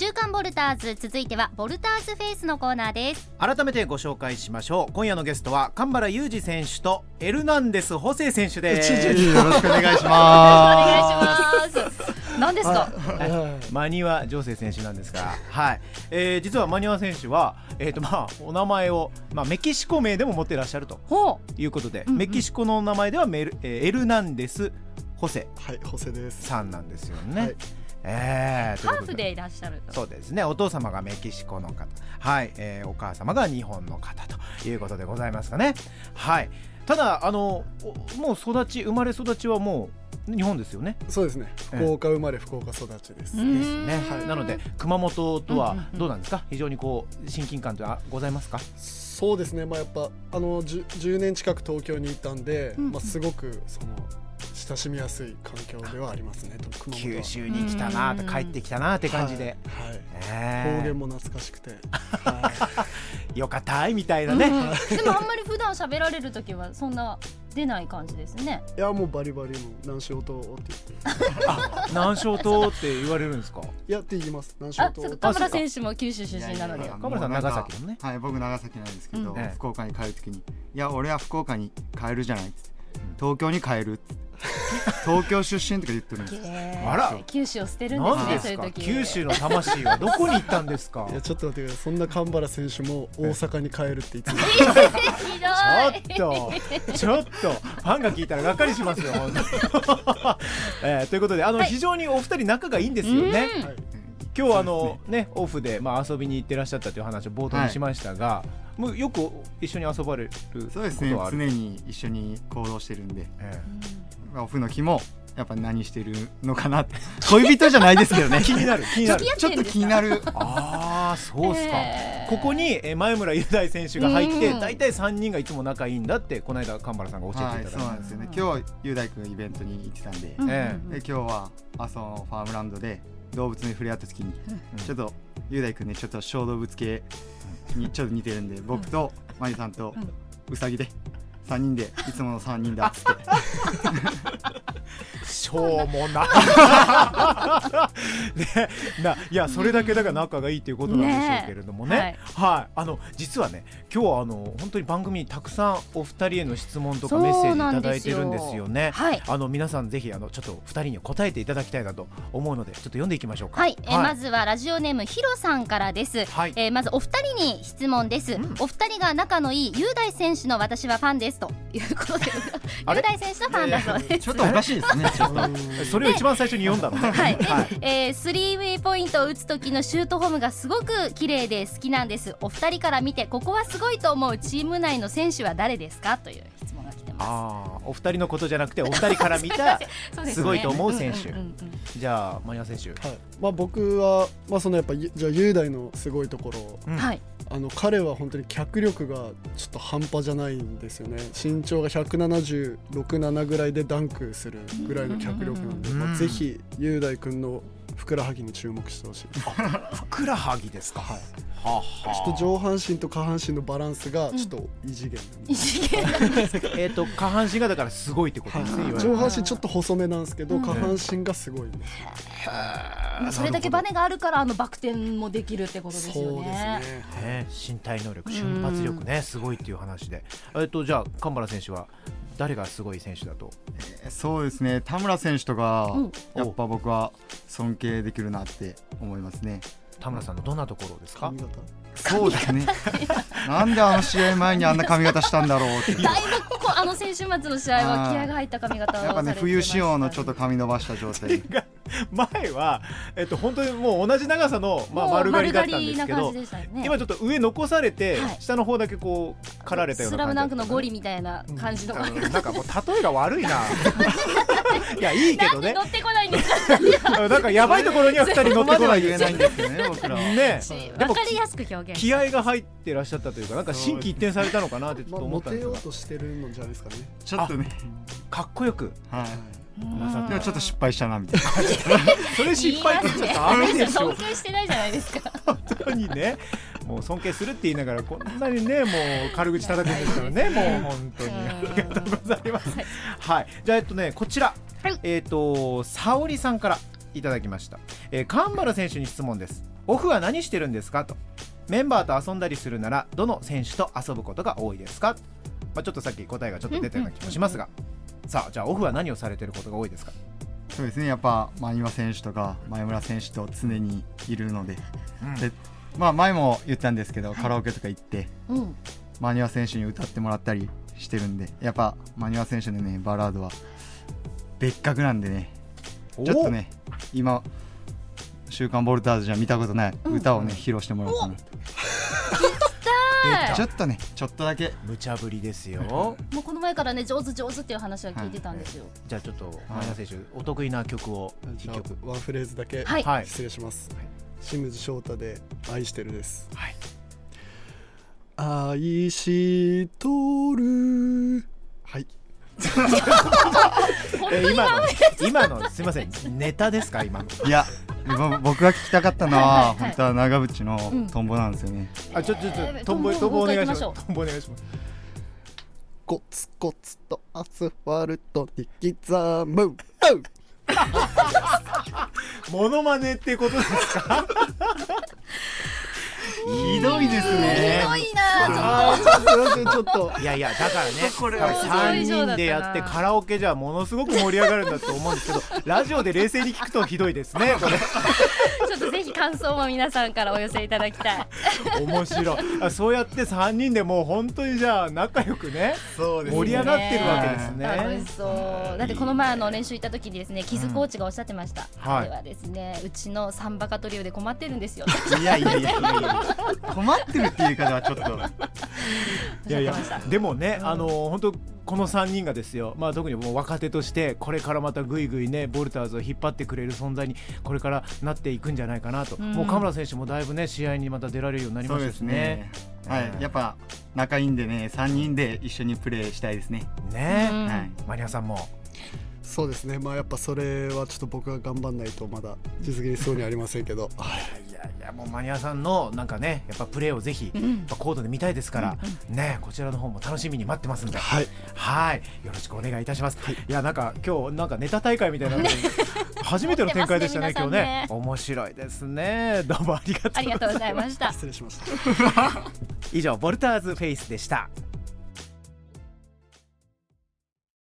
週刊ボルターズ、続いてはボルターズフェイスのコーナーです。 改めてご紹介しましょう。今夜のゲストは神原雄二選手とエルナンデス・ホセ選手です。 よろしくお願いします。 お願いします。何ですか？ マニワジョセ選手なんですが、はい、実はマニワ選手は、お名前を、メキシコ名でも持っていらっしゃるということで、メキシコの名前ではエルナンデス・ホセ、 はい、ホセですさんなんですよね。 ハーフでいらっしゃると。 そうですね。お父様がメキシコの方、はい、お母様が日本の方ということでございますかね。はい。ただもう生まれ育ちはもう日本ですよね。 そうですね。福岡生まれ福岡育ちです。 ですね。はい。なので熊本とはどうなんですか。非常にこう親近感とはございますか。 そうですね。やっぱ10年近く東京にいたんで、すごく親しみやすい環境ではありますね。熊本は九州に来たなー、帰ってきたなーって感じで、 方言も懐かしくて、 よかったいみたいなね。 でもあんまり普段喋られるときはそんな出ない感じですね。 いやもうバリバリの南小島って南小島って言われるんですか。 いやって言います。南小島。 神原選手も九州出身なので。 神原さん長崎のね。 はい、僕長崎なんですけど、福岡に帰るときに、いや俺は福岡に帰るじゃないっつって、東京に帰るって東京出身とか言ってるんです。 あら、 九州を捨てるんですね。 なんですか。九州の魂はどこに行ったんですか。 いやちょっと待ってください。そんな神原選手も大阪に帰るって言ってちょっとファンが聞いたらがっかりしますよ本当にということで非常にお二人仲がいいんですよね。今日ねオフで遊びに行ってらっしゃったという話を冒頭にしましたが、もうよく一緒に遊ばれることはある。 そうですね。常に一緒に行動してるんで、オフの日もやっぱ何してるのかなって。恋人じゃないですけどね。 気になるちょっと気になる。 ああそうですか。ここに前村雄大選手が入って大体3人がいつも仲いいんだってこの間神原さんが教えていただいた。 そうなんですよね。今日は雄大君がイベントに行ってたんで、今日は阿蘇のファームランドで動物に触れ合った時に、ちょっと雄大君ねちょっと小動物系にちょっと似てるんで、僕とマリさんとウサギで3人でいつもの3人だっつってしょうもな、いやそれだけだから仲がいいということなんでしょうけれどもね。はい、実はね今日は本当に番組にたくさんお二人への質問とかメッセージいただいてるんですよね。皆さんぜひちょっと二人に答えていただきたいなと思うのでちょっと読んでいきましょうか。 まずはラジオネームヒロさんからです。まずお二人に質問です。お二人が仲のいい雄大選手の私はファンですということで雄大選手のファンだそうです。 ちょっとおかしいですね。 それを一番最初に読んだのね。スリーウェイポイントを打つ時のシュートフォームがすごく綺麗で好きなんです。お二人から見てここはすごいと思うチーム内の選手は誰ですかという質問が来てます。 お二人のことじゃなくてお二人から見たすごいと思う選手。じゃあマニア選手。 僕はやっぱじゃあ雄大のすごいところ、彼は本当に脚力がちょっと半端じゃないんですよね。身長が176、7ぐらいでダンクするぐらいの脚力なんで、ぜひ雄大君のふくらはぎに注目してほしい。 ふくらはぎですか。 ちょっと上半身と下半身のバランスがちょっと異次元なんです。 下半身がだからすごいってことですね。 上半身ちょっと細めなんですけど、下半身がすごいんです。 それだけバネがあるからバク転もできるってことですよね。 そうですね。 身体能力、瞬発力ねすごいっていう話で、じゃあ神原選手は誰がすごい選手だと。 そうですね。田村選手とかやっぱ僕は尊敬できるなって思いますね。 田村さんのどんなところですか。 髪型。 そうですね。なんで試合前にあんな髪型したんだろうって。 だいぶ先週末の試合は気合が入った髪型をされてましたね。 やっぱね冬仕様のちょっと髪伸ばした状態。 前は本当にもう同じ長さの丸刈りだったんですけど、今ちょっと上残されて下の方だけこう刈られたような感じ。 スラムダンクのゴリみたいな感じの。 なんかもう例えが悪いな。いやいいけどね。 乗ってこないんですか。 なんかやばいところには2人乗ってこない。 言えないんですよね僕ら。 ね。 わかりやすく表現。 気合が入ってらっしゃったというか、なんか心機一転されたのかなってちょっと思ったんですが。 モテようとしてるのじゃないですかね。 ちょっとねかっこよく。 でもちょっと失敗したなみたいな。 それ失敗ってちょっとダメでしょ。 尊敬してないじゃないですか。 本当にね、もう尊敬するって言いながらこんなにねもう軽口叩くんですからね。もう本当にありがとうございます。はい、じゃあこちら沙織さんからいただきました。神原選手に質問です。 オフは何してるんですかと。メンバーと遊んだりするならどの選手と遊ぶことが多いですか。ちょっとさっき答えがちょっと出たような気もしますが、さあじゃあオフは何をされてることが多いですか。 そうですね、やっぱ真庭選手とか前村選手と常にいるので、で前も言ったんですけど、カラオケとか行って、真庭選手に歌ってもらったりしてるんで、やっぱ真庭選手のねバラードは別格なんでね、ちょっとね今週刊ボルターズじゃ見たことない歌をね、披露してもらおうかなと。ちょっとね、ちょっとだけ無茶ぶりですよ。 もうこの前からね上手っていう話は聞いてたんですよ。 じゃあちょっと前田選手、お得意な曲を 1曲ワンフレーズだけ、失礼します。清水翔太で愛してるです。愛しとる。はい。 今のすいません、ネタですか今の。 いや僕が聞きたかったのは本当は長渕のトンボなんですよね。 ちょっとトンボお願いします。トンボお願いします。 コツコツとアスファルトに刻む。 モノマネってことですか。 ひどいですね。 ひどいな。 ちょっといやだからね、3人でやってカラオケじゃものすごく盛り上がるんだと思うんですけど、ラジオで冷静に聞くとひどいですねこれ。 ちょっとぜひ感想も皆さんからお寄せいただきたい。 面白い。そうやって3人でもう本当にじゃあ仲良くね、盛り上がってるわけですね。 楽しそう。だってこの前練習行った時にですね、キズコーチがおっしゃってました。あれはですね、うちのサンバカトリオで困ってるんですよ。 いや困ってるっていう言い方はちょっといやでもね、本当この3人がですよ、特にもう若手としてこれからまたぐいぐいねボルターズを引っ張ってくれる存在にこれからなっていくんじゃないかなと。もう河村選手もだいぶね試合にまた出られるようになりましたしね。 やっぱ仲いいんでね、3人で一緒にプレーしたいですね。 マニアさんも。 そうですね、やっぱそれはちょっと僕が頑張んないとまだ実現しそうにありませんけど。 いやもうマニアさんのなんかね、やっぱプレーをぜひコートで見たいですからね、こちらの方も楽しみに待ってますんで、よろしくお願いいたします。いやなんか今日なんかネタ大会みたいなので初めての展開でしたね今日ね。面白いですね。どうもありがとうございました。 ありがとうございました。 失礼しました。 以上ボルターズフェイスでした。